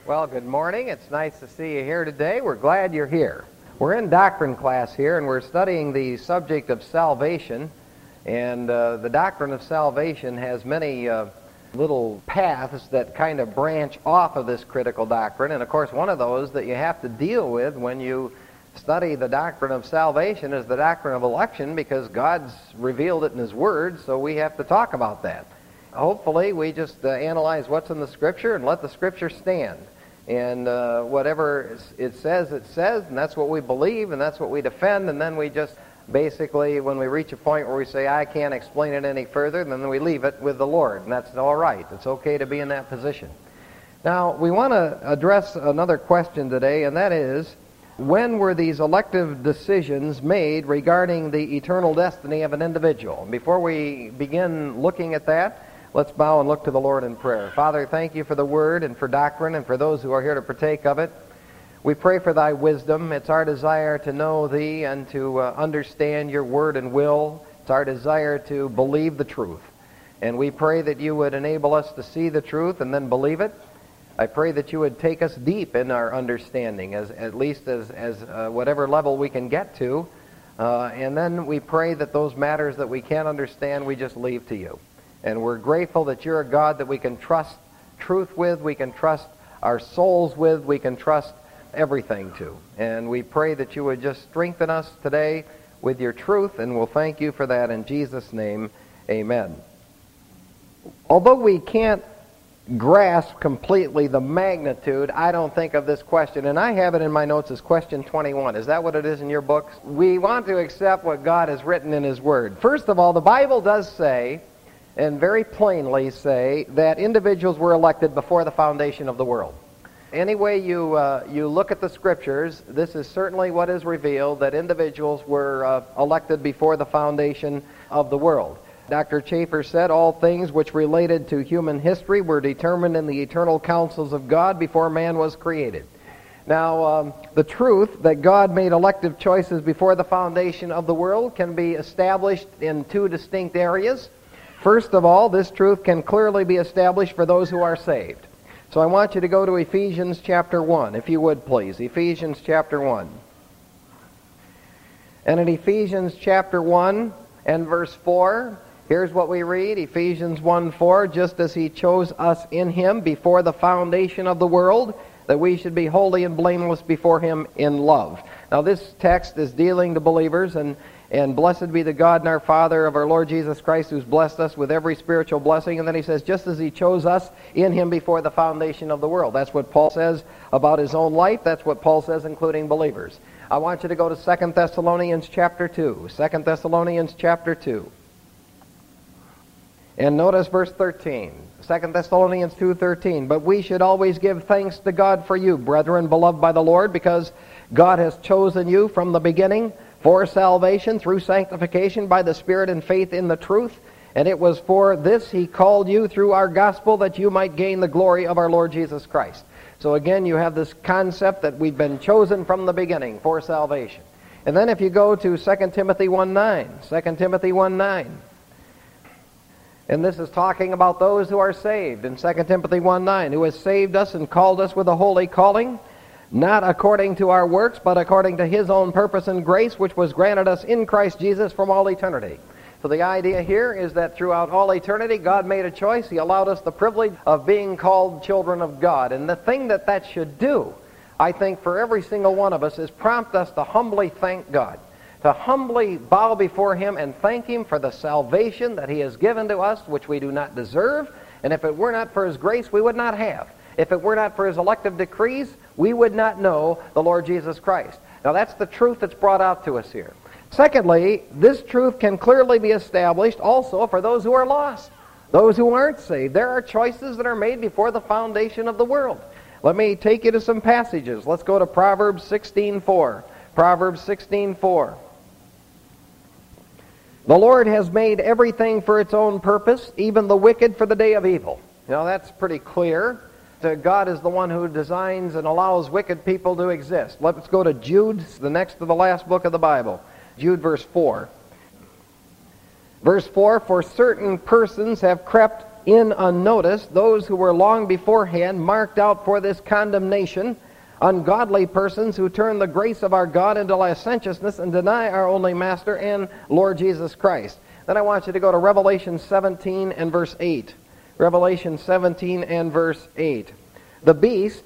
Well, good morning. It's nice to see you here today. We're glad you're here. We're in doctrine class here, and we're studying the subject of salvation. And the doctrine of salvation has many little paths that kind of branch off of this critical doctrine. And, of course, one of those that you have to deal with when you study the doctrine of salvation is the doctrine of election, because God's revealed it in His Word, so we have to talk about that. Hopefully, we just analyze what's in the Scripture and let the Scripture stand. And whatever it says, and that's what we believe, and that's what we defend, and then we just basically, when we reach a point where we say, I can't explain it any further, then we leave it with the Lord, and that's all right. It's okay to be in that position. Now, we want to address another question today, and that is, when were these elective decisions made regarding the eternal destiny of an individual? And before we begin looking at that, let's bow and look to the Lord in prayer. Father, thank you for the Word and for doctrine and for those who are here to partake of it. We pray for Thy wisdom. It's our desire to know Thee and to understand Your Word and will. It's our desire to believe the truth. And we pray that You would enable us to see the truth and then believe it. I pray that You would take us deep in our understanding, at least as whatever level we can get to. And then we pray that those matters that we can't understand, we just leave to You. And we're grateful that You're a God that we can trust truth with, we can trust our souls with, we can trust everything to. And we pray that You would just strengthen us today with Your truth, and we'll thank You for that in Jesus' name. Amen. Although we can't grasp completely the magnitude, I don't think, of this question, and I have it in my notes as question 21. Is that what it is in your books? We want to accept what God has written in His Word. First of all, the Bible does say, and very plainly say, that individuals were elected before the foundation of the world. Any way you look at the Scriptures, this is certainly what is revealed, that individuals were elected before the foundation of the world. Dr. Chafer said, all things which related to human history were determined in the eternal counsels of God before man was created. Now, the truth that God made elective choices before the foundation of the world can be established in two distinct areas. First of all, this truth can clearly be established for those who are saved. So I want you to go to Ephesians chapter 1, if you would please. Ephesians chapter 1. And in Ephesians chapter 1 and verse 4, here's what we read. Ephesians 1:4, just as He chose us in Him before the foundation of the world, that we should be holy and blameless before Him in love. Now this text is dealing to believers, and blessed be the God and our Father of our Lord Jesus Christ, who's blessed us with every spiritual blessing. And then he says, just as He chose us in Him before the foundation of the world. That's what Paul says about his own life. That's what Paul says, including believers. I want you to go to 2 Thessalonians chapter 2. 2 Thessalonians chapter 2. And notice verse 13. 2 Thessalonians 2:13. But we should always give thanks to God for you, brethren, beloved by the Lord, because God has chosen you from the beginning for salvation through sanctification by the Spirit and faith in the truth. And it was for this He called you through our gospel, that you might gain the glory of our Lord Jesus Christ. So again, you have this concept that we've been chosen from the beginning for salvation. And then if you go to 2 Timothy 1:9, 2 Timothy 1:9. And this is talking about those who are saved in 2 Timothy 1:9, who has saved us and called us with a holy calling, not according to our works, but according to His own purpose and grace, which was granted us in Christ Jesus from all eternity. So the idea here is that throughout all eternity, God made a choice. He allowed us the privilege of being called children of God. And the thing that should do, I think, for every single one of us, is prompt us to humbly thank God, to humbly bow before Him and thank Him for the salvation that He has given to us, which we do not deserve. And if it were not for His grace, we would not have. If it were not for His elective decrees, we would not know the Lord Jesus Christ. Now that's the truth that's brought out to us here. Secondly, this truth can clearly be established also for those who are lost, those who aren't saved. There are choices that are made before the foundation of the world. Let me take you to some passages. Let's go to Proverbs 16:4. Proverbs 16:4. The Lord has made everything for its own purpose, even the wicked for the day of evil. Now that's pretty clear. God is the one who designs and allows wicked people to exist. Let's go to Jude, the next to the last book of the Bible. Jude verse 4. Verse 4, for certain persons have crept in unnoticed those who were long beforehand marked out for this condemnation, ungodly persons who turn the grace of our God into licentiousness and deny our only Master and Lord Jesus Christ. Then I want you to go to Revelation 17 and verse 8. Revelation 17 and verse 8. The beast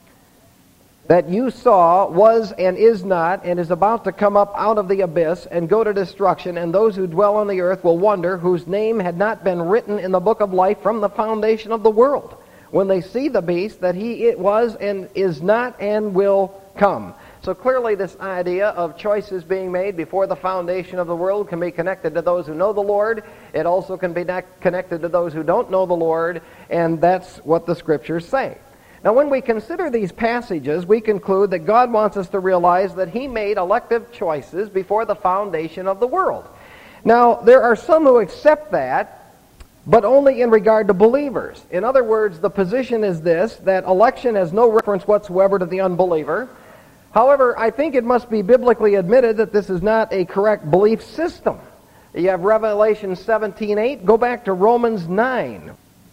that you saw was and is not, and is about to come up out of the abyss and go to destruction, and those who dwell on the earth will wonder, whose name had not been written in the book of life from the foundation of the world, when they see the beast, that he it was and is not and will come. So clearly this idea of choices being made before the foundation of the world can be connected to those who know the Lord. It also can be connected to those who don't know the Lord, and that's what the Scriptures say. Now, when we consider these passages, we conclude that God wants us to realize that He made elective choices before the foundation of the world. Now, there are some who accept that, but only in regard to believers. In other words, the position is this, that election has no reference whatsoever to the unbeliever. However, I think it must be biblically admitted that this is not a correct belief system. You have Revelation 17:8. Go back to Romans 9.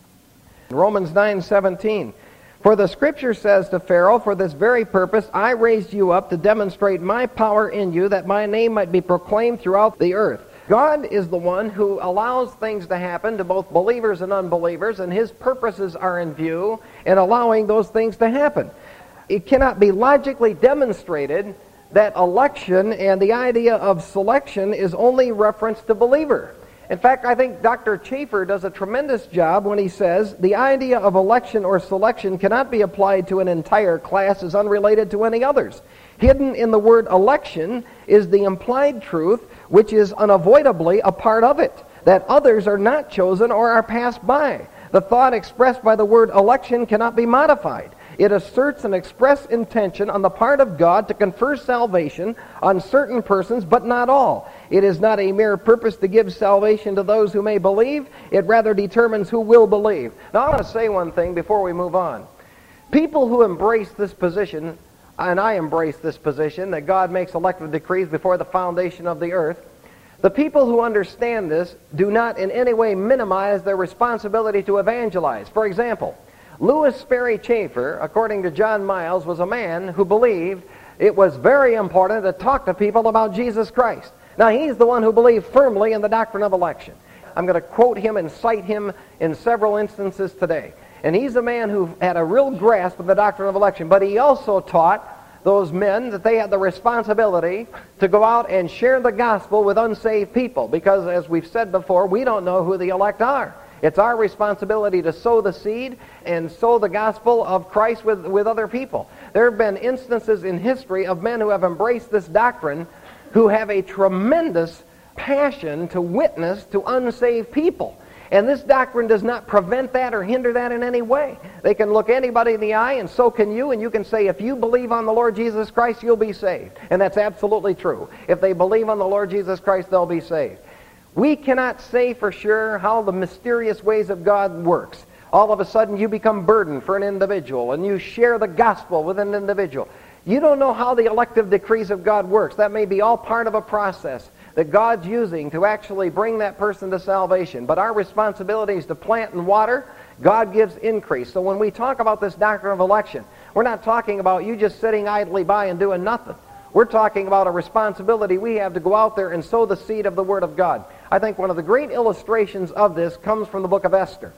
Romans 9:17. For the Scripture says to Pharaoh, for this very purpose I raised you up to demonstrate my power in you, that my name might be proclaimed throughout the earth. God is the one who allows things to happen to both believers and unbelievers, and His purposes are in view in allowing those things to happen. It cannot be logically demonstrated that election and the idea of selection is only reference to believer. In fact, I think Dr. Chafer does a tremendous job when he says the idea of election or selection cannot be applied to an entire class as unrelated to any others. Hidden in the word election is the implied truth, which is unavoidably a part of it, that others are not chosen or are passed by. The thought expressed by the word election cannot be modified. It asserts an express intention on the part of God to confer salvation on certain persons, but not all. It is not a mere purpose to give salvation to those who may believe. It rather determines who will believe. Now, I want to say one thing before we move on. People who embrace this position, and I embrace this position, that God makes elective decrees before the foundation of the earth, the people who understand this do not in any way minimize their responsibility to evangelize. For example, Lewis Sperry Chafer, according to John Miles, was a man who believed it was very important to talk to people about Jesus Christ. Now, he's the one who believed firmly in the doctrine of election. I'm going to quote him and cite him in several instances today. And he's a man who had a real grasp of the doctrine of election, but he also taught those men that they had the responsibility to go out and share the gospel with unsaved people, because, as we've said before, we don't know who the elect are. It's our responsibility to sow the seed and sow the gospel of Christ with other people. There have been instances in history of men who have embraced this doctrine who have a tremendous passion to witness to unsaved people. And this doctrine does not prevent that or hinder that in any way. They can look anybody in the eye, and so can you, and you can say, if you believe on the Lord Jesus Christ, you'll be saved. And that's absolutely true. If they believe on the Lord Jesus Christ, they'll be saved. We cannot say for sure how the mysterious ways of God works. All of a sudden you become burdened for an individual and you share the gospel with an individual. You don't know how the elective decrees of God works. That may be all part of a process that God's using to actually bring that person to salvation. But our responsibility is to plant and water. God gives increase. So when we talk about this doctrine of election, we're not talking about you just sitting idly by and doing nothing. We're talking about a responsibility we have to go out there and sow the seed of the Word of God. I think one of the great illustrations of this comes from the book of Esther.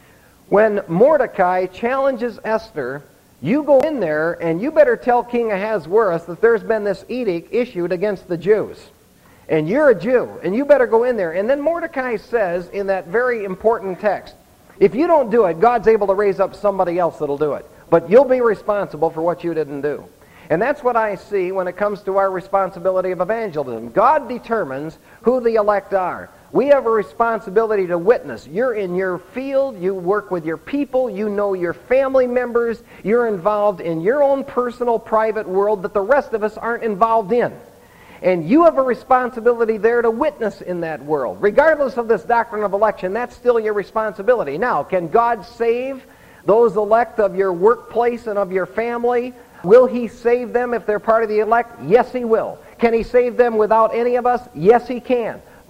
When Mordecai challenges Esther, you go in there and you better tell King Ahasuerus that there's been this edict issued against the Jews. And you're a Jew, and you better go in there. And then Mordecai says in that very important text, if you don't do it, God's able to raise up somebody else that'll do it. But you'll be responsible for what you didn't do. And that's what I see when it comes to our responsibility of evangelism. God determines who the elect are. We have a responsibility to witness. You're in your field, you work with your people, you know your family members, you're involved in your own personal, private world that the rest of us aren't involved in. And you have a responsibility there to witness in that world. Regardless of this doctrine of election, that's still your responsibility. Now, can God save those elect of your workplace and of your family? Will He save them if they're part of the elect? Yes, He will. Can He save them without any of us? Yes, He can.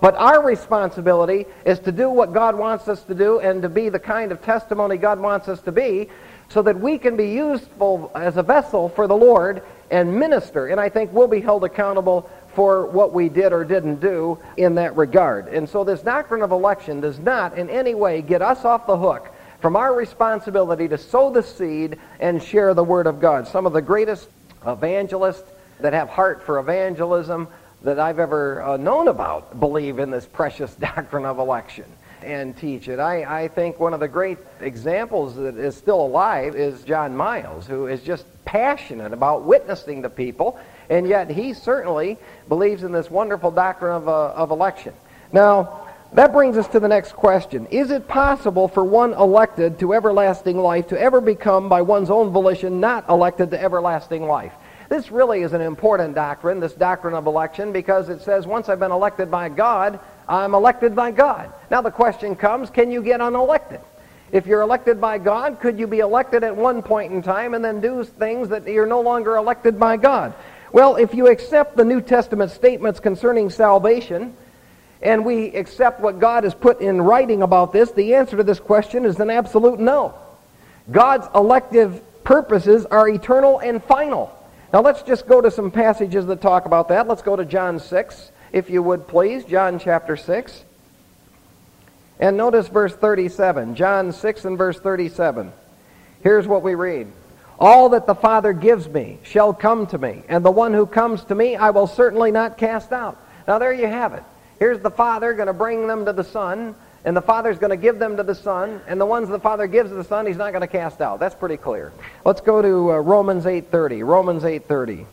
But our responsibility is to do what God wants us to do and to be the kind of testimony God wants us to be so that we can be useful as a vessel for the Lord and minister. And I think we'll be held accountable for what we did or didn't do in that regard. And so this doctrine of election does not in any way get us off the hook from our responsibility to sow the seed and share the Word of God. Some of the greatest evangelists that have heart for evangelism that I've ever known about believe in this precious doctrine of election and teach it. I think one of the great examples that is still alive is John Miles, who is just passionate about witnessing to people, and yet he certainly believes in this wonderful doctrine of election. Now, that brings us to the next question. Is it possible for one elected to everlasting life to ever become, by one's own volition, not elected to everlasting life? This really is an important doctrine, this doctrine of election, because it says once I've been elected by God, I'm elected by God. Now the question comes, can you get unelected? If you're elected by God, could you be elected at one point in time and then do things that you're no longer elected by God? Well, if you accept the New Testament statements concerning salvation, and we accept what God has put in writing about this, the answer to this question is an absolute no. God's elective purposes are eternal and final. Now let's just go to some passages that talk about that. Let's go to John 6, if you would please. John chapter 6. And notice verse 37. John 6 and verse 37. Here's what we read. All that the Father gives me shall come to me, and the one who comes to me I will certainly not cast out. Now there you have it. Here's the Father going to bring them to the Son, and the Father's going to give them to the Son, and the ones the Father gives to the Son, He's not going to cast out. That's pretty clear. Let's go to Romans 8:30. Romans 8:30.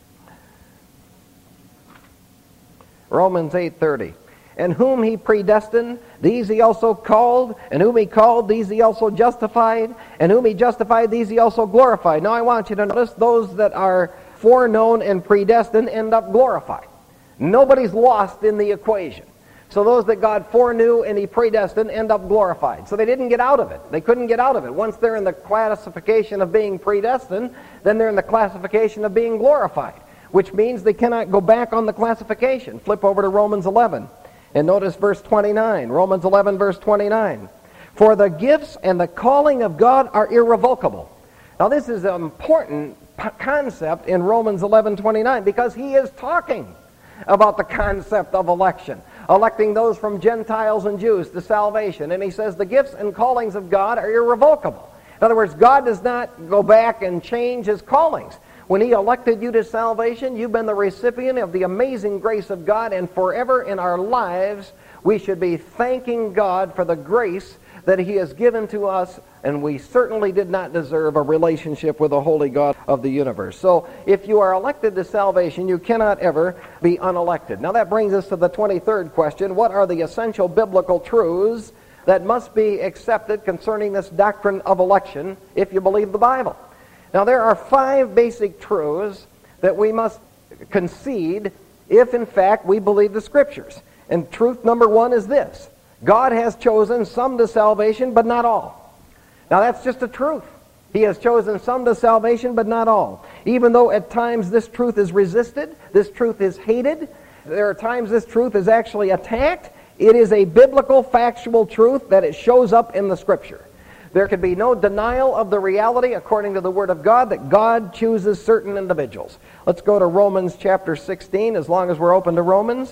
Romans 8:30. And whom He predestined, these He also called, and whom He called, these He also justified, and whom He justified, these He also glorified. Now I want you to notice those that are foreknown and predestined end up glorified. Nobody's lost in the equation. So those that God foreknew and He predestined end up glorified. So they didn't get out of it. They couldn't get out of it. Once they're in the classification of being predestined, then they're in the classification of being glorified, which means they cannot go back on the classification. Flip over to Romans 11 and notice verse 29. Romans 11 verse 29. For the gifts and the calling of God are irrevocable. Now this is an important concept in Romans 11:29 because he is talking about the concept of election. Electing those from Gentiles and Jews to salvation. And he says the gifts and callings of God are irrevocable. In other words, God does not go back and change His callings. When He elected you to salvation, you've been the recipient of the amazing grace of God, and forever in our lives, we should be thanking God for the grace that He has given to us, and we certainly did not deserve a relationship with the holy God of the universe. So if you are elected to salvation, you cannot ever be unelected. Now that brings us to the 23rd question. What are the essential biblical truths that must be accepted concerning this doctrine of election if you believe the Bible? Now there are 5 basic truths that we must concede if in fact we believe the Scriptures. And truth number 1 is this: God has chosen some to salvation, but not all. Now that's just a truth. He has chosen some to salvation, but not all. Even though at times this truth is resisted, this truth is hated, there are times this truth is actually attacked, it is a biblical, factual truth that it shows up in the Scripture. There can be no denial of the reality, according to the Word of God, that God chooses certain individuals. Let's go to Romans chapter 16, as long as we're open to Romans.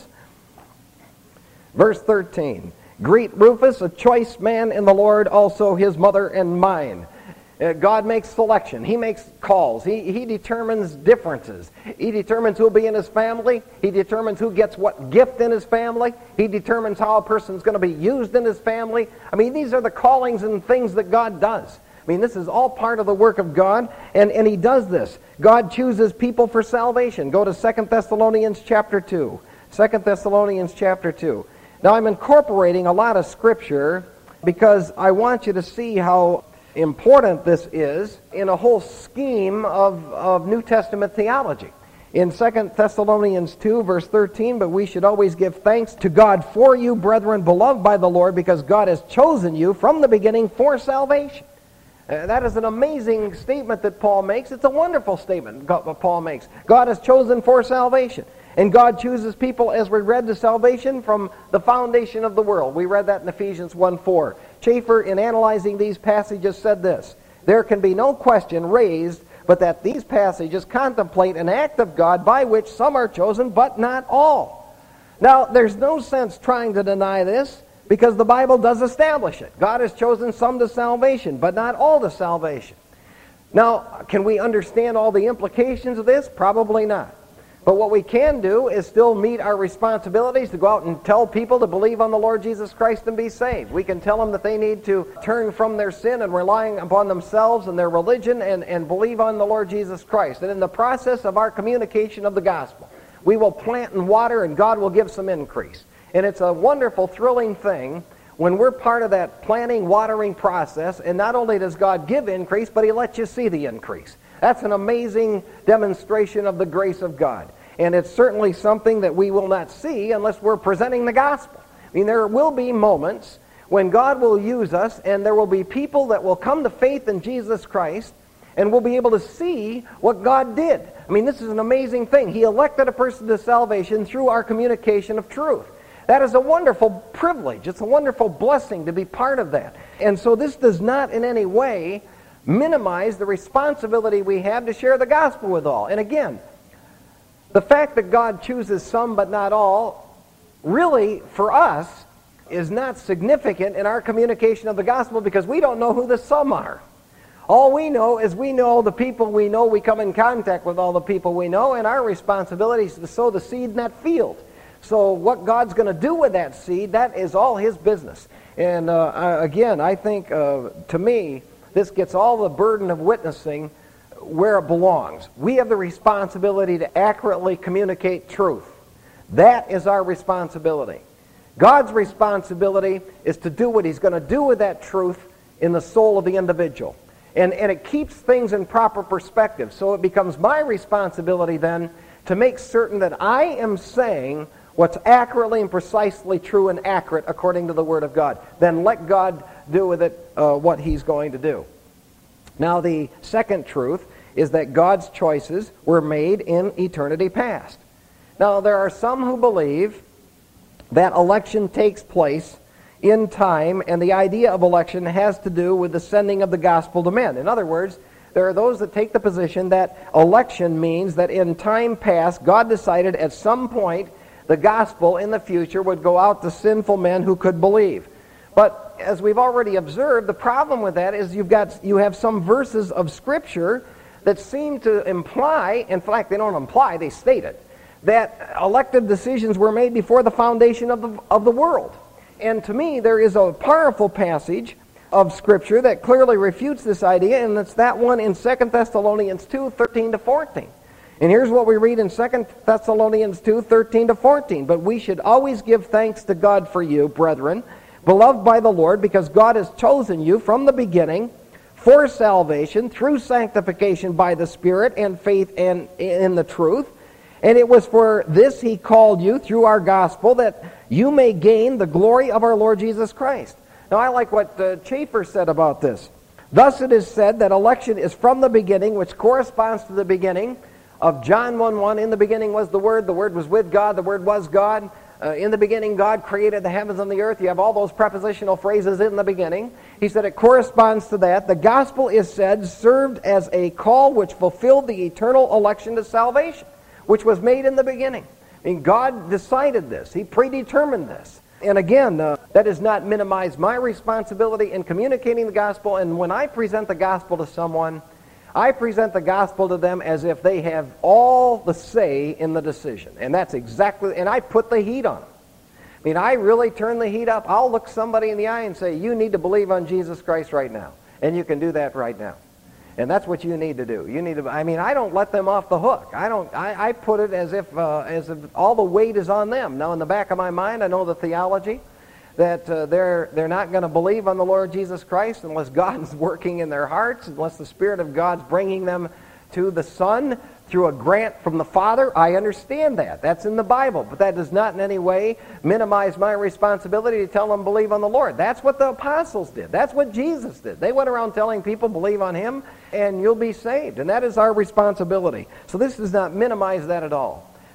Verse 13. Greet Rufus, a choice man in the Lord, also his mother and mine. God makes selection. He makes calls. He determines differences. He determines who will be in his family. He determines who gets what gift in his family. He determines how a person's going to be used in his family. I mean, these are the callings and things that God does. I mean, this is all part of the work of God, and He does this. God chooses people for salvation. Go to 2 Thessalonians chapter 2. 2 Thessalonians chapter 2. Now, I'm incorporating a lot of Scripture because I want you to see how important this is in a whole scheme of New Testament theology. In 2 Thessalonians 2, verse 13, but we should always give thanks to God for you, brethren, beloved by the Lord, because God has chosen you from the beginning for salvation. That is an amazing statement that Paul makes. It's a wonderful statement Paul makes. God has chosen for salvation. And God chooses people, as we read, to salvation from the foundation of the world. We read that in Ephesians 1:4. Chafer, in analyzing these passages, said this: there can be no question raised but that these passages contemplate an act of God by which some are chosen, but not all. Now, there's no sense trying to deny this, because the Bible does establish it. God has chosen some to salvation, but not all to salvation. Now, can we understand all the implications of this? Probably not. But what we can do is still meet our responsibilities to go out and tell people to believe on the Lord Jesus Christ and be saved. We can tell them that they need to turn from their sin and relying upon themselves and their religion and believe on the Lord Jesus Christ. And in the process of our communication of the gospel, we will plant and water, and God will give some increase. And it's a wonderful, thrilling thing when we're part of that planting, watering process, and not only does God give increase, but He lets you see the increase. That's an amazing demonstration of the grace of God. And it's certainly something that we will not see unless we're presenting the gospel. I mean, there will be moments when God will use us, and there will be people that will come to faith in Jesus Christ, and we'll be able to see what God did. I mean, this is an amazing thing. He elected a person to salvation through our communication of truth. That is a wonderful privilege. It's a wonderful blessing to be part of that. And so this does not in any way minimize the responsibility we have to share the gospel with all. And again, the fact that God chooses some but not all, really, for us, is not significant in our communication of the gospel, because we don't know who the some are. All we know is we know the people we know. We come in contact with all the people we know, and our responsibility is to sow the seed in that field. So what God's going to do with that seed, that is all His business. And again, I think, to me, this gets all the burden of witnessing where it belongs. We have the responsibility to accurately communicate truth. That is our responsibility. God's responsibility is to do what He's going to do with that truth in the soul of the individual. And it keeps things in proper perspective. So it becomes my responsibility then to make certain that I am saying what's accurately and precisely true and accurate according to the Word of God. Then let God do with it what He's going to do. Now, the second truth is that God's choices were made in eternity past. Now, there are some who believe that election takes place in time, and the idea of election has to do with the sending of the gospel to men. In other words, there are those that take the position that election means that in time past, God decided at some point the gospel in the future would go out to sinful men who could believe. But as we've already observed, the problem with that is you have some verses of Scripture that seem to imply, in fact, they don't imply, they state it, that elective decisions were made before the foundation of the world. And to me, there is a powerful passage of Scripture that clearly refutes this idea, and it's that one in 2 Thessalonians 2, 13 to 14. And here's what we read in 2 Thessalonians 2, 13 to 14. But we should always give thanks to God for you, brethren, beloved by the Lord, because God has chosen you from the beginning for salvation through sanctification by the Spirit and faith in the truth. And it was for this He called you through our gospel, that you may gain the glory of our Lord Jesus Christ. Now, I like what Chafer said about this. Thus it is said that election is from the beginning, which corresponds to the beginning of John 1:1. In the beginning was the Word was with God, the Word was God. In the beginning, God created the heavens and the earth. You have all those prepositional phrases in the beginning. He said it corresponds to that. The gospel is said, served as a call which fulfilled the eternal election to salvation, which was made in the beginning. I mean, God decided this. He predetermined this. And again, that does not minimize my responsibility in communicating the gospel. And when I present the gospel to someone, I present the gospel to them as if they have all the say in the decision. And that's exactly, and I put the heat on them. I mean, I really turn the heat up. I'll look somebody in the eye and say, you need to believe on Jesus Christ right now. And you can do that right now. And that's what you need to do. You need to. I mean, I don't let them off the hook. I put it as if all the weight is on them. Now, in the back of my mind, I know the theology that they're not going to believe on the Lord Jesus Christ unless God's working in their hearts, unless the Spirit of God's bringing them to the Son through a grant from the Father. I understand that. That's in the Bible. But that does not in any way minimize my responsibility to tell them believe on the Lord. That's what the apostles did. That's what Jesus did. They went around telling people believe on Him and you'll be saved. And that is our responsibility. So this does not minimize that at all.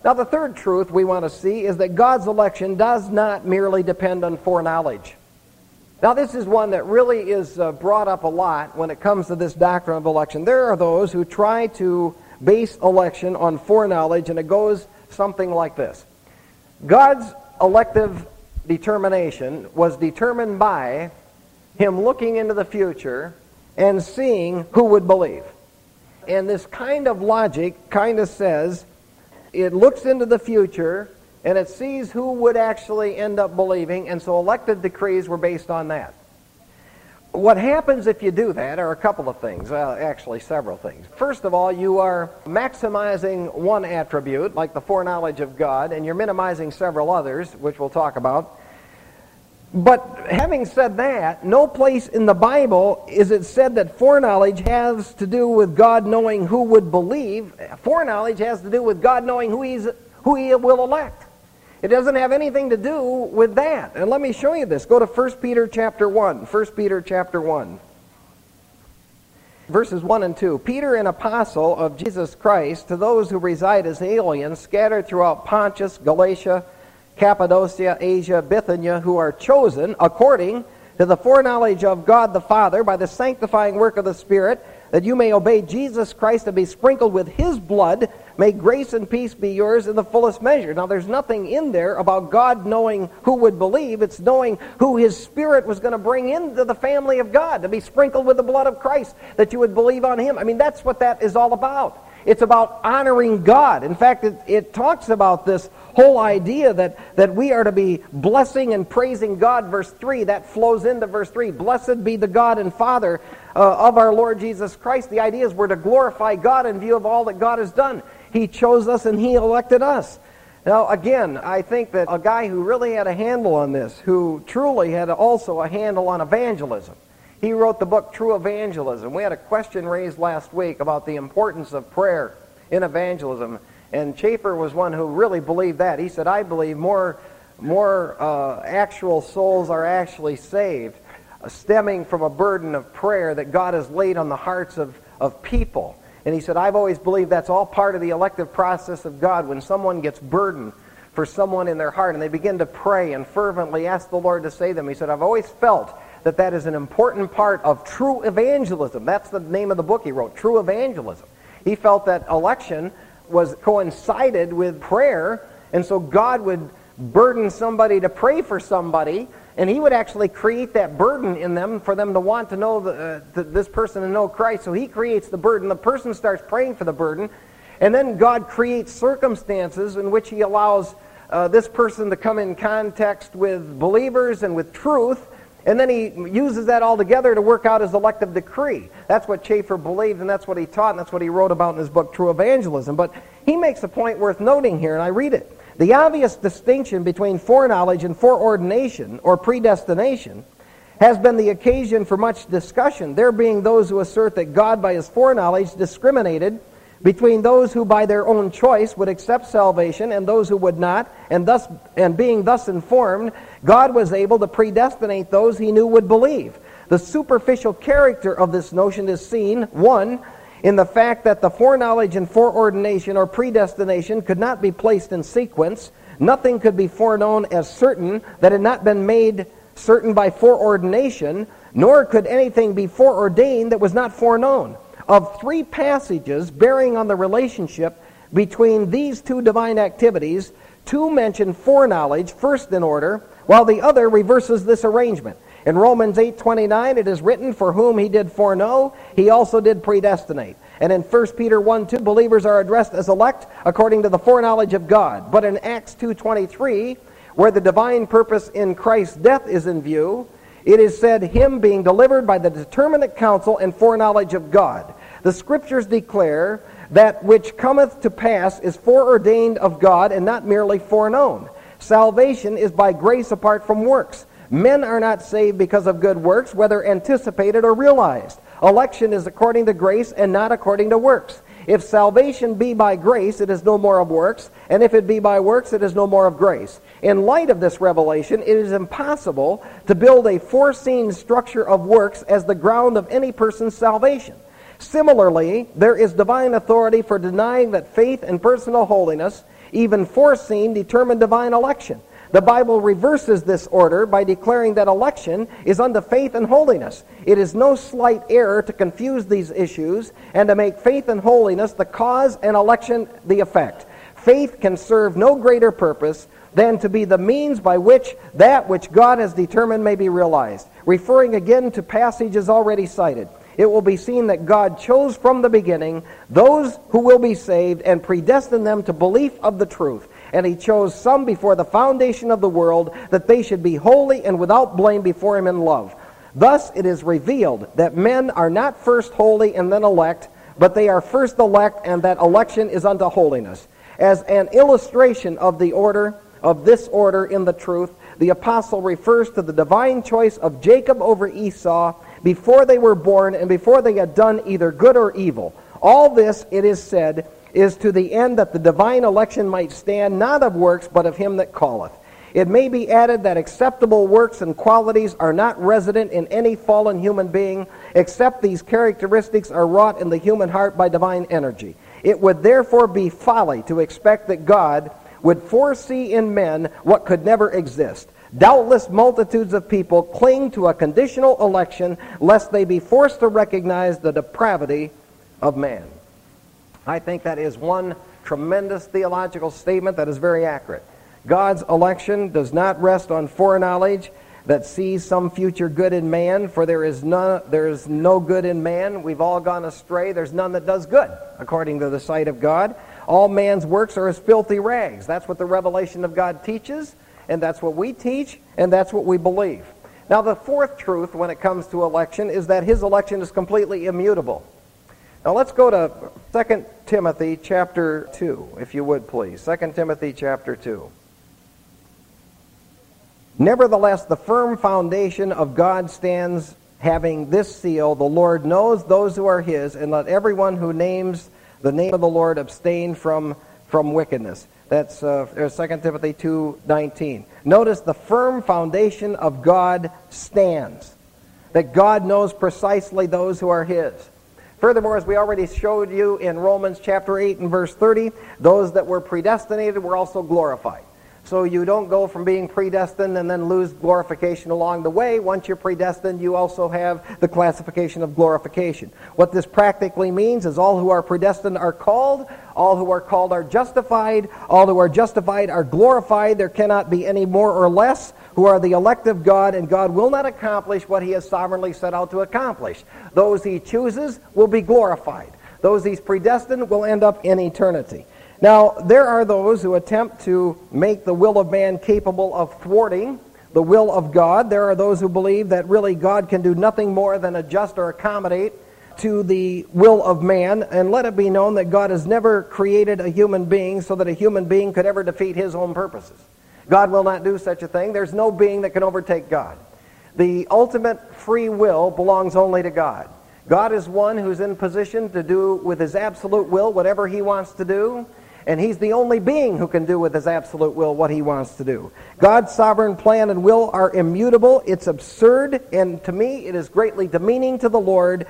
Now, the third truth we want to see is that God's election does not merely depend on foreknowledge. Now, this is one that really is brought up a lot when it comes to this doctrine of election. There are those who try to base election on foreknowledge, and it goes something like this. God's elective determination was determined by Him looking into the future and seeing who would believe. And this kind of logic kind of says it looks into the future and it sees who would actually end up believing, and so elected decrees were based on that. What happens if you do that are a couple of things, actually several things. First of all, you are maximizing one attribute, like the foreknowledge of God, and you're minimizing several others, which we'll talk about. But having said that, no place in the Bible is it said that foreknowledge has to do with God knowing who would believe. Foreknowledge has to do with God knowing who He will elect. It doesn't have anything to do with that. And let me show you this. Go to 1 Peter chapter 1. 1 Peter chapter 1. Verses 1 and 2. Peter, an apostle of Jesus Christ, to those who reside as aliens, scattered throughout Pontus, Galatia, Cappadocia, Asia, Bithynia, who are chosen according to the foreknowledge of God the Father by the sanctifying work of the Spirit, that you may obey Jesus Christ and be sprinkled with His blood. May grace and peace be yours in the fullest measure. Now, there's nothing in there about God knowing who would believe. It's knowing who His Spirit was going to bring into the family of God, to be sprinkled with the blood of Christ, that you would believe on Him. I mean, that's what that is all about. It's about honoring God. In fact, it talks about this whole idea that we are to be blessing and praising God. Verse 3, that flows into verse 3. Blessed be the God and Father of our Lord Jesus Christ. The idea is we're to glorify God in view of all that God has done. He chose us and He elected us. Now, again, I think that a guy who really had a handle on this, who truly had also a handle on evangelism, he wrote the book True Evangelism. We had a question raised last week about the importance of prayer in evangelism, and Chafer was one who really believed that. He said, I believe more actual souls are actually saved, stemming from a burden of prayer that God has laid on the hearts of people. And he said, I've always believed that's all part of the elective process of God. When someone gets burdened for someone in their heart and they begin to pray and fervently ask the Lord to save them, he said, I've always felt that is an important part of true evangelism. That's the name of the book he wrote, True Evangelism. He felt that election was coincided with prayer, and so God would burden somebody to pray for somebody, and He would actually create that burden in them for them to want to know this person and know Christ. So He creates the burden. The person starts praying for the burden, and then God creates circumstances in which He allows this person to come in contact with believers and with truth, and then He uses that all together to work out His elective decree. That's what Chafer believed, and that's what he taught, and that's what he wrote about in his book, True Evangelism. But he makes a point worth noting here, and I read it. The obvious distinction between foreknowledge and foreordination, or predestination, has been the occasion for much discussion, there being those who assert that God, by His foreknowledge, discriminated between those who by their own choice would accept salvation and those who would not, and being thus informed, God was able to predestinate those He knew would believe. The superficial character of this notion is seen, 1, in the fact that the foreknowledge and foreordination or predestination could not be placed in sequence. Nothing could be foreknown as certain that had not been made certain by foreordination, nor could anything be foreordained that was not foreknown. Of 3 passages bearing on the relationship between these 2 divine activities, 2 mention foreknowledge first in order, while the other reverses this arrangement. In Romans 8:29, it is written, for whom He did foreknow, He also did predestinate. And in 1 Peter 1:2, believers are addressed as elect according to the foreknowledge of God. But in Acts 2:23, where the divine purpose in Christ's death is in view, it is said, Him being delivered by the determinate counsel and foreknowledge of God. The Scriptures declare that which cometh to pass is foreordained of God and not merely foreknown. Salvation is by grace apart from works. Men are not saved because of good works, whether anticipated or realized. Election is according to grace and not according to works. If salvation be by grace, it is no more of works, and if it be by works, it is no more of grace. In light of this revelation, it is impossible to build a foreseen structure of works as the ground of any person's salvation. Similarly, there is divine authority for denying that faith and personal holiness even foreseen, determined divine election. The Bible reverses this order by declaring that election is unto faith and holiness. It is no slight error to confuse these issues and to make faith and holiness the cause and election the effect. Faith can serve no greater purpose than to be the means by which that which God has determined may be realized. Referring again to passages already cited, it will be seen that God chose from the beginning those who will be saved and predestined them to belief of the truth. And he chose some before the foundation of the world, that they should be holy and without blame before him in love. Thus it is revealed that men are not first holy and then elect, but they are first elect, and that election is unto holiness. As an illustration of the order, of this order in the truth, the apostle refers to the divine choice of Jacob over Esau before they were born and before they had done either good or evil. All this, it is said, is to the end that the divine election might stand not of works, but of him that calleth. It may be added that acceptable works and qualities are not resident in any fallen human being, except these characteristics are wrought in the human heart by divine energy. It would therefore be folly to expect that God would foresee in men what could never exist. Doubtless multitudes of people cling to a conditional election lest they be forced to recognize the depravity of man. I think that is one tremendous theological statement that is very accurate. God's election does not rest on foreknowledge that sees some future good in man, for there is no good in man. We've all gone astray. There's none that does good, according to the sight of God. All man's works are as filthy rags. That's what the revelation of God teaches, and that's what we teach, and that's what we believe. Now, the fourth truth when it comes to election is that his election is completely immutable. Now let's go to 2 Timothy chapter 2, if you would please. 2 Timothy chapter 2. Nevertheless, the firm foundation of God stands, having this seal: the Lord knows those who are his, and let everyone who names the name of the Lord abstain from wickedness. That's 2 Timothy 2:19. Notice the firm foundation of God stands, that God knows precisely those who are his. Furthermore, as we already showed you in Romans chapter 8 and verse 30, those that were predestinated were also glorified. So you don't go from being predestined and then lose glorification along the way. Once you're predestined, you also have the classification of glorification. What this practically means is all who are predestined are called, all who are called are justified, all who are justified are glorified. There cannot be any more or less who are the elect of God, and God will not accomplish what he has sovereignly set out to accomplish. Those he chooses will be glorified. Those he's predestined will end up in eternity. Now, there are those who attempt to make the will of man capable of thwarting the will of God. There are those who believe that really God can do nothing more than adjust or accommodate to the will of man. And let it be known that God has never created a human being so that a human being could ever defeat his own purposes. God will not do such a thing. There's no being that can overtake God. The ultimate free will belongs only to God. God is one who's in position to do with his absolute will whatever he wants to do. And he's the only being who can do with his absolute will what he wants to do. God's sovereign plan and will are immutable. It's absurd, and to me it is greatly demeaning to the Lord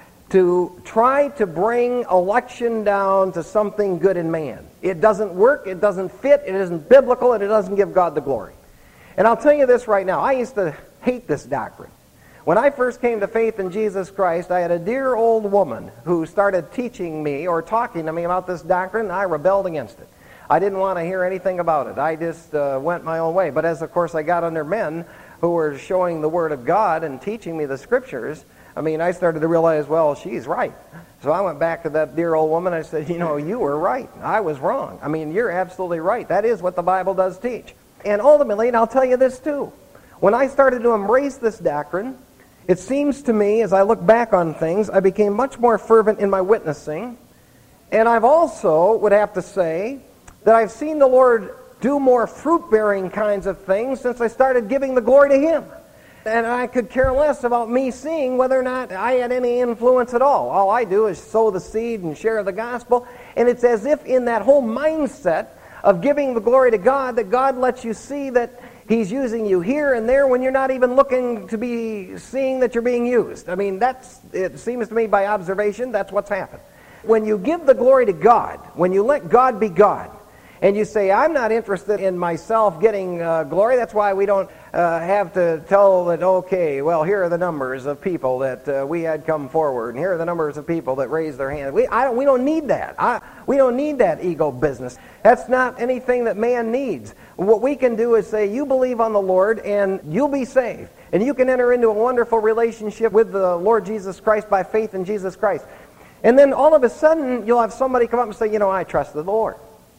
to try to bring election down to something good in man. It doesn't work, it doesn't fit, it isn't biblical, and it doesn't give God the glory. And I'll tell you this right now, I used to hate this doctrine. When I first came to faith in Jesus Christ, I had a dear old woman who started teaching me or talking to me about this doctrine, and I rebelled against it. I didn't want to hear anything about it. I just went my own way. But as, of course, I got under men who were showing the Word of God and teaching me the Scriptures, I started to realize, well, she's right. So I went back to that dear old woman. I said, you were right. I was wrong. You're absolutely right. That is what the Bible does teach. And ultimately, and I'll tell you this too, when I started to embrace this doctrine, it seems to me, as I look back on things, I became much more fervent in my witnessing. And I've also, would have to say, that I've seen the Lord do more fruit-bearing kinds of things since I started giving the glory to him. And I could care less about me seeing whether or not I had any influence at all. All I do is sow the seed and share the gospel. And it's as if in that whole mindset of giving the glory to God, that God lets you see that he's using you here and there when you're not even looking to be seeing that you're being used. It seems to me by observation, that's what's happened. When you give the glory to God, when you let God be God, and you say, I'm not interested in myself getting glory. That's why we don't have to tell that, okay, well, here are the numbers of people that we had come forward, and here are the numbers of people that raised their hand. We don't need that. We don't need that ego business. That's not anything that man needs. What we can do is say, you believe on the Lord, and you'll be saved. And you can enter into a wonderful relationship with the Lord Jesus Christ by faith in Jesus Christ. And then all of a sudden, you'll have somebody come up and say, I trusted the Lord.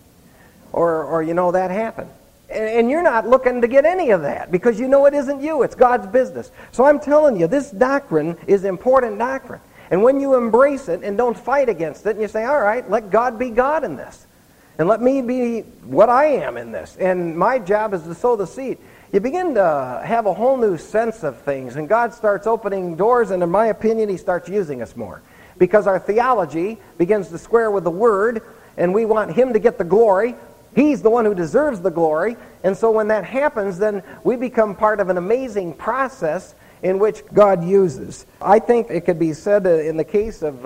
Or that happened. And you're not looking to get any of that because you know it isn't you. It's God's business. So I'm telling you, this doctrine is important doctrine. And when you embrace it and don't fight against it, and you say, all right, let God be God in this. And let me be what I am in this. And my job is to sow the seed. You begin to have a whole new sense of things. And God starts opening doors, and in my opinion, He starts using us more. Because our theology begins to square with the Word, and we want Him to get the glory. He's the one who deserves the glory. And so when that happens, then we become part of an amazing process in which God uses. I think it could be said in the case of,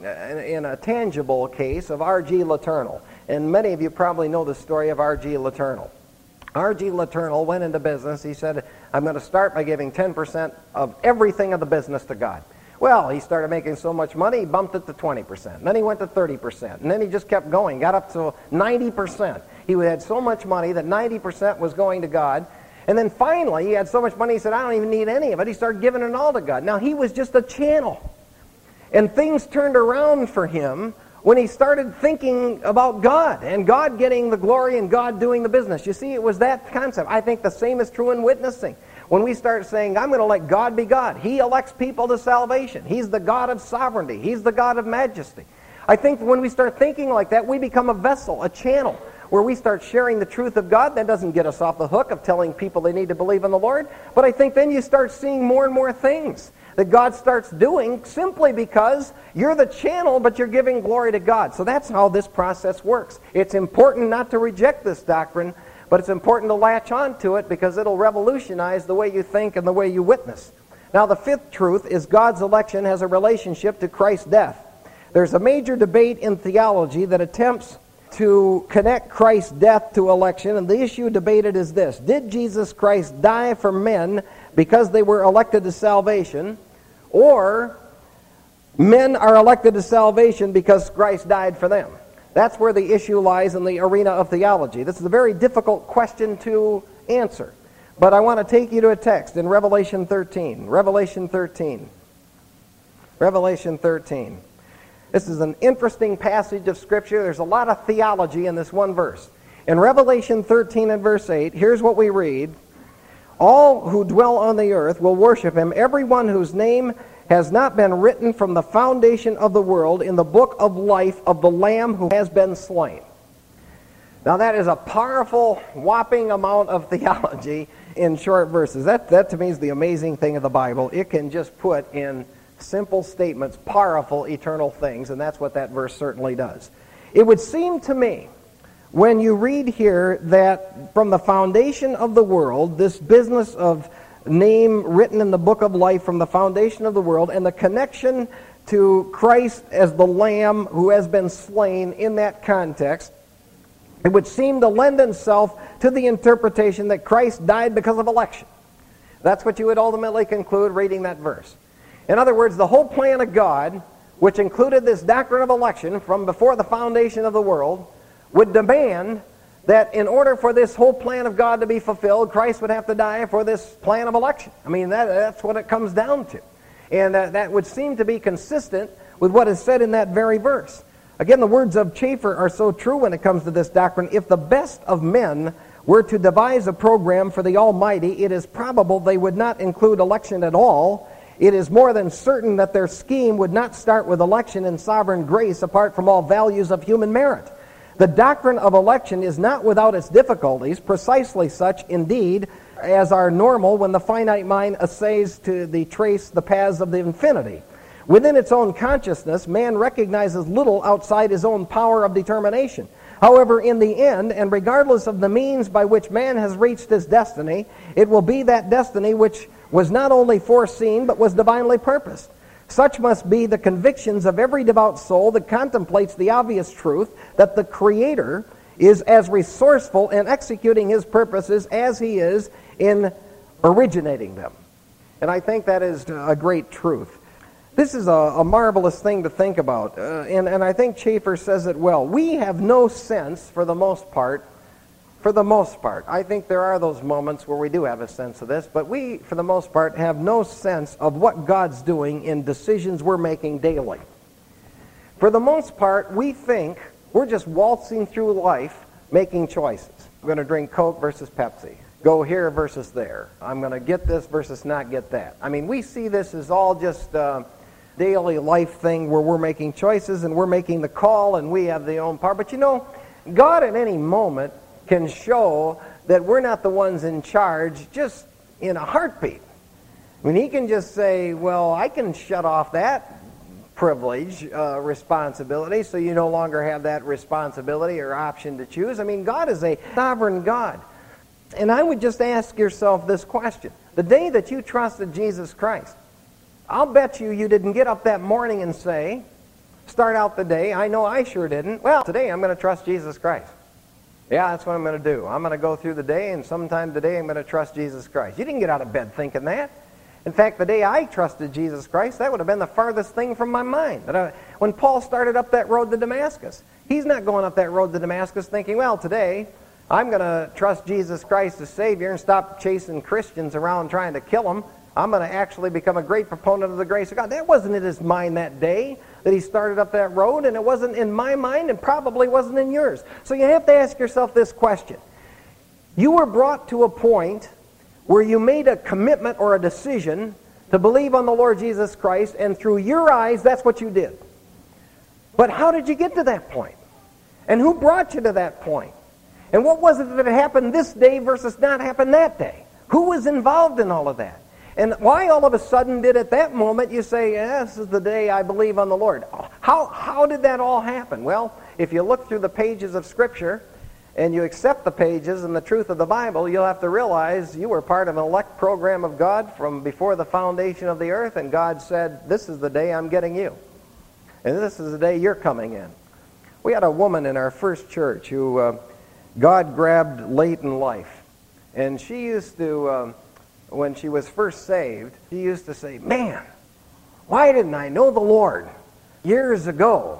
in a tangible case of R.G. Letournel. And many of you probably know the story of R.G. Letournel. R.G. Letournel went into business. He said, I'm going to start by giving 10% of everything of the business to God. Well, he started making so much money, he bumped it to 20%. And then he went to 30%. And then he just kept going, got up to 90%. He had so much money that 90% was going to God. And then finally, he had so much money, he said, I don't even need any of it. He started giving it all to God. Now, he was just a channel. And things turned around for him when he started thinking about God and God getting the glory and God doing the business. You see, it was that concept. I think the same is true in witnessing. When we start saying, I'm going to let God be God. He elects people to salvation. He's the God of sovereignty. He's the God of majesty. I think when we start thinking like that, we become a vessel, a channel, where we start sharing the truth of God. That doesn't get us off the hook of telling people they need to believe in the Lord. But I think then you start seeing more and more things that God starts doing simply because you're the channel, but you're giving glory to God. So that's how this process works. It's important not to reject this doctrine, but it's important to latch on to it because it'll revolutionize the way you think and the way you witness. Now, the fifth truth is God's election has a relationship to Christ's death. There's a major debate in theology that attempts to connect Christ's death to election, and the issue debated is this: did Jesus Christ die for men because they were elected to salvation, or men are elected to salvation because Christ died for them? That's where the issue lies in the arena of theology. This is a very difficult question to answer. But I want to take you to a text in Revelation 13. Revelation 13. Revelation 13. This is an interesting passage of Scripture. There's a lot of theology in this one verse. In Revelation 13 and verse 8, here's what we read. All who dwell on the earth will worship Him, everyone whose name has not been written from the foundation of the world in the book of life of the Lamb who has been slain. Now that is a powerful, whopping amount of theology in short verses. That to me is the amazing thing of the Bible. It can just put in simple statements powerful eternal things, and that's what that verse certainly does. It would seem to me, when you read here that from the foundation of the world, this business of name written in the book of life from the foundation of the world, and the connection to Christ as the Lamb who has been slain in that context, it would seem to lend itself to the interpretation that Christ died because of election. That's what you would ultimately conclude reading that verse. In other words, the whole plan of God, which included this doctrine of election from before the foundation of the world, would demand that in order for this whole plan of God to be fulfilled, Christ would have to die for this plan of election. I mean, that's what it comes down to. And that would seem to be consistent with what is said in that very verse. Again, the words of Chafer are so true when it comes to this doctrine. If the best of men were to devise a program for the Almighty, it is probable they would not include election at all. It is more than certain that their scheme would not start with election and sovereign grace apart from all values of human merit. The doctrine of election is not without its difficulties, precisely such, indeed, as are normal when the finite mind essays to trace the paths of the infinity. Within its own consciousness, man recognizes little outside his own power of determination. However, in the end, and regardless of the means by which man has reached his destiny, it will be that destiny which was not only foreseen, but was divinely purposed. Such must be the convictions of every devout soul that contemplates the obvious truth that the Creator is as resourceful in executing his purposes as he is in originating them. And I think that is a great truth. This is a marvelous thing to think about, and I think Chafer says it well. We have no sense, for the most part. I think there are those moments where we do have a sense of this, but we, for the most part, have no sense of what God's doing in decisions we're making daily. For the most part, we think we're just waltzing through life making choices. I'm going to drink Coke versus Pepsi. Go here versus there. I'm going to get this versus not get that. I mean, we see this as all just daily life thing where we're making choices and we're making the call and we have the own power. But you know, God at any moment can show that we're not the ones in charge just in a heartbeat. I mean, he can just say, well, I can shut off that privilege, responsibility, so you no longer have that responsibility or option to choose. I mean, God is a sovereign God. And I would just ask yourself this question. The day that you trusted Jesus Christ, I'll bet you didn't get up that morning and say, start out the day, I know I sure didn't, well, today I'm going to trust Jesus Christ. Yeah, that's what I'm going to do. I'm going to go through the day, and sometime today I'm going to trust Jesus Christ. You didn't get out of bed thinking that. In fact, the day I trusted Jesus Christ, that would have been the farthest thing from my mind. When Paul started up that road to Damascus, he's not going up that road to Damascus thinking, well, today I'm going to trust Jesus Christ as Savior and stop chasing Christians around trying to kill them. I'm going to actually become a great proponent of the grace of God. That wasn't in his mind that day that he started up that road, and it wasn't in my mind and probably wasn't in yours. So you have to ask yourself this question. You were brought to a point where you made a commitment or a decision to believe on the Lord Jesus Christ, and through your eyes, that's what you did. But how did you get to that point? And who brought you to that point? And what was it that happened this day versus not happened that day? Who was involved in all of that? And why all of a sudden did at that moment you say, yeah, this is the day I believe on the Lord? How did that all happen? Well, if you look through the pages of Scripture and you accept the pages and the truth of the Bible, you'll have to realize you were part of an elect program of God from before the foundation of the earth, and God said, this is the day I'm getting you. And this is the day you're coming in. We had a woman in our first church who God grabbed late in life. And she used to, when she was first saved, she used to say, man, why didn't I know the Lord years ago?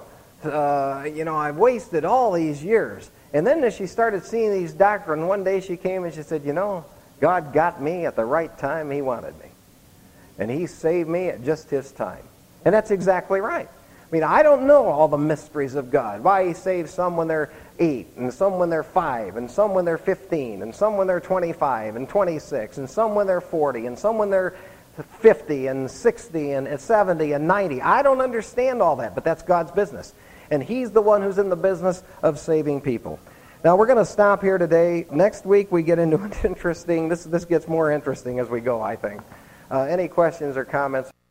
I've wasted all these years. And then as she started seeing these doctrine, one day she came and she said, God got me at the right time He wanted me. And He saved me at just His time. And that's exactly right. I mean, I don't know all the mysteries of God. Why He saves some when they're 8, and some when they're 5, and some when they're 15, and some when they're 25, and 26, and some when they're 40, and some when they're 50, and 60, and 70, and 90. I don't understand all that, but that's God's business. And He's the one who's in the business of saving people. Now, we're going to stop here today. Next week, we get into an interesting, this gets more interesting as we go, I think. Any questions or comments?